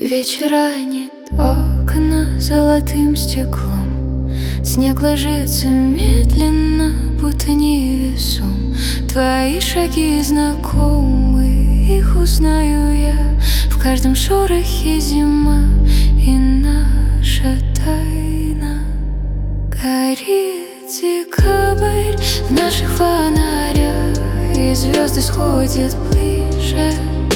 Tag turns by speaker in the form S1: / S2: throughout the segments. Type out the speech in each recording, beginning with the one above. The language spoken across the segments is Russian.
S1: Вечер ранит окна золотым стеклом. Снег ложится медленно, будто невесом. Твои шаги знакомы, их узнаю я. В каждом шорохе зима и наша тайна. Горит декабрь в наших фонарях, и звезды сходят ближе.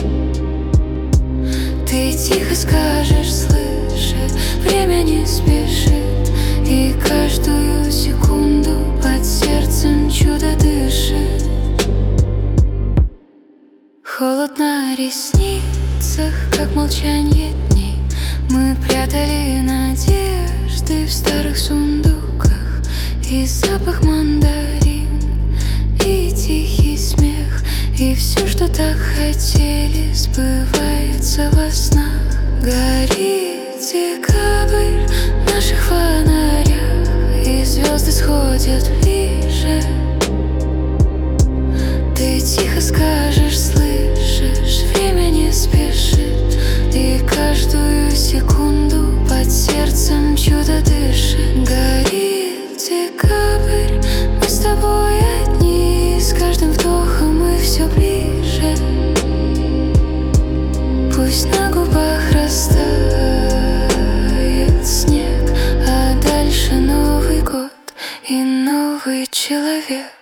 S1: Ты тихо скажешь, слыша, время не спешит, и каждую секунду под сердцем чудо дышит. Холод на ресницах, как молчанье дней. Мы прятали надежды в старых сундуках, и запах мандарин, и тихий смех, и все, что так хотели, сбывается во снах. Горит декабрь в наших фонарях, и звезды сходят ближе. Ты тихо скажешь, слышишь, время не спешит, и каждую секунду под сердцем чудо дышит. Горит декабрь, мы с тобой одни, с каждым вдохом мы все ближе. Пусть на губах растает снег, а дальше Новый год и новый человек.